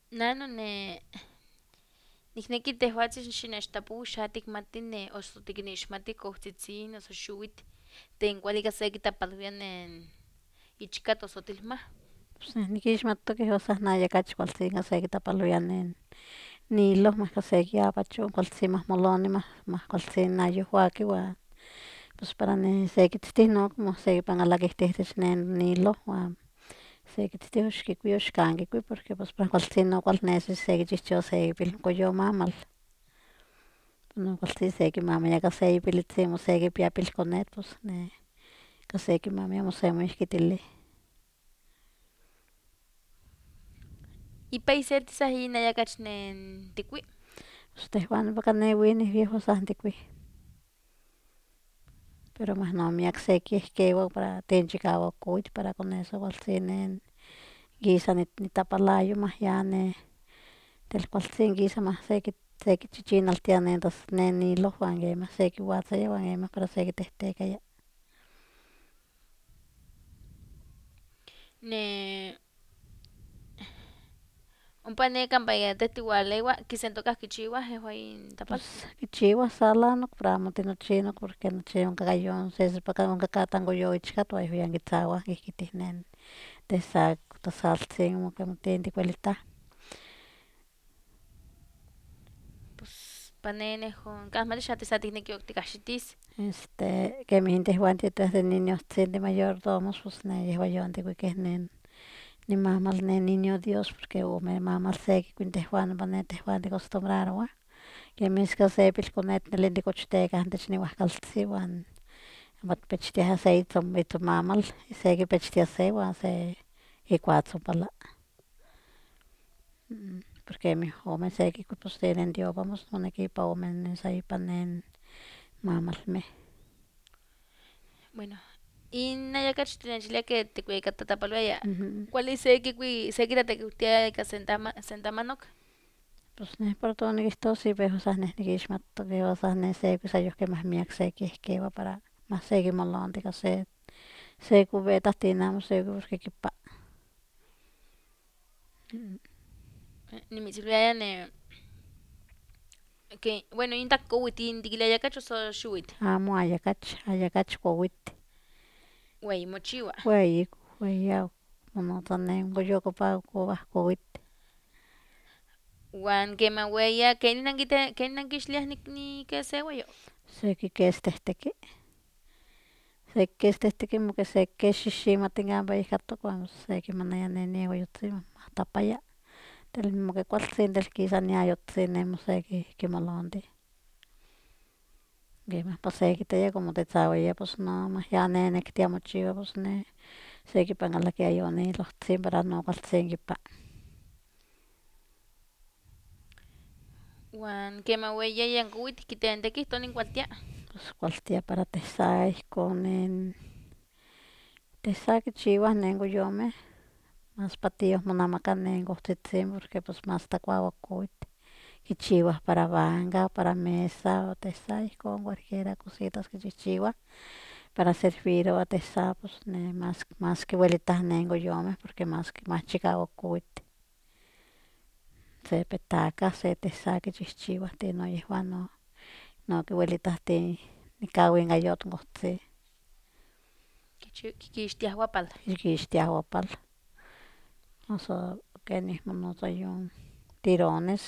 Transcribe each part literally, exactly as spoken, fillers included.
Nano ne nikneki tehwatsin xinechtapuxa tikmati ne oso tiknixmati kojtzitzin oso xiuitl tlen kuali ika sekitapalowia nen ichkatl oso tilmah. Pues neh nikixmatoke osah nayakachi kualtzin ika sekitapalowia nen nilohmah ika sekiapacho kualtzin mahmoloni mah mahkualtzin ayohwaki uan pos para ne sekittihtinok sekipankalakihtiw itech nen niloh uan sekittihtiw xkikui o xkan kikui porque pos para kualtzin no kuali nesis sekichihchiwas se ipilkoyomamal, no kualtzin sekimamaya ika se ipilitzin o sekipia pilkonet pos ne ika sekimamia amo semoihkitilia. Ipa iselti yin ayakatl nen tikui. Pos tehwan ompa newinih yehua san tikuih, pero mah no miak sekihkewa para tinchikawa kowitl para con eso kualtzin nen kisa nitapalayo mah ya ne telkualtzin kisa mah sekichichinaltia nen niloh uan kemah sekiwatzaya uan kemah para sekitehtekaya. Ne ompa ne kampa yeh tiwalewa kisentokah kichiwah yehua yin tapal. Pues kichiwah salanok pero amo tinochinok porque nochi onkakayon sesepaka onkakatankoyo ichkatl uan yehua yan kitzawah kihkitih nen tehsa tosaltzin amo kema tlen tikuelitah. Pos pa ne nehon kahmati xamo sa tikneki ok tikahxitis. Este kemih tehwan titeh de niñohtzin timayordomos pos ne yehua yon tikuikeh nen nimamal nen niño dios porque ome mamal sekikui tehwan ompa ne tehwan tiacostumbrarowah kemih iska se pilkonet neli tikochtekah itech niwahkaltzin uan ompa tikpechtiah se itzomamal sekipechtia se uan se kikuatzompala, porque kemih ome sekikui pos tlenen tiopamos moneki ipa ome sa ipan nen mamalmeh. Bueno, in ayakatl tinechilia ke tikuikatatapalowaya kuali sekikui sekitlatekiwtia ika sentamanok. Pos neh por todo nikihtos si pero san neh nikixmato yehua san ne sekuis ayuhkemah miak sekihkewa para mah sekimolonti ika se secubetahtin amo sekui porque kipa. Nimitzilwiaya ne ke bueno intak kowitl in tikilia ayakatl oso xiuitl. Amo ayakach, ayakach kowitl. Weyi mochiwa. Weyi, weyiaw monotza ne onkoyokopakowah kowitl. Uan kema weya kenin ankite kenin ankixiliah nikesewayo. Sekikestehteki, sekikestehteki mo keh sekikexiximati kampa yeh katok uan sekimanaya nen iewayotzin mahtapaya tel mo ke kualtzin tel kisa niayotzin ne mosekikimolonti. Kemah pa sekitaya como titzawaya pos no mah ya nenektia mochiwa pos ne sekipankalakia yon ilohtzin para no kualtzin kipa. Uan kema weyaya n kowitl kitenteki tonin kualtia. Pos kualtia para tehsa ihkon nen tehsa kichiwah nen koyomeh mas patioh monamaka nen kojtzitzin porque pos mas tlakuawak kowitl kichiwah para banca, para mesa o tehsa ihkon cualquiera cositas kichihchiwah para servirowa tehsa pos ne mas kiwelitah nen koyomeh porque mas chikawak kowitl. Se petaka se tehsa kichihchiwahtin no yehuan no no kiwelitahtin nikawin kohtzin. Kikixtiah uapal. Kikixtiah uapal noso kenih monotza yon tirones.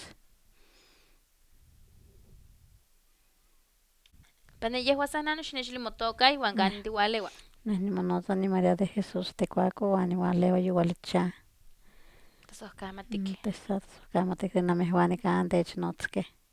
Pani yehua san nano xinechili motoka iuan kanin tiwalewa. Neh nimonotza nimaría de jesús tekuako uan niwalewa yual ichan. Tosohkamatik. Tehsa tosohkamatik de namejuan nikan technotzkeh.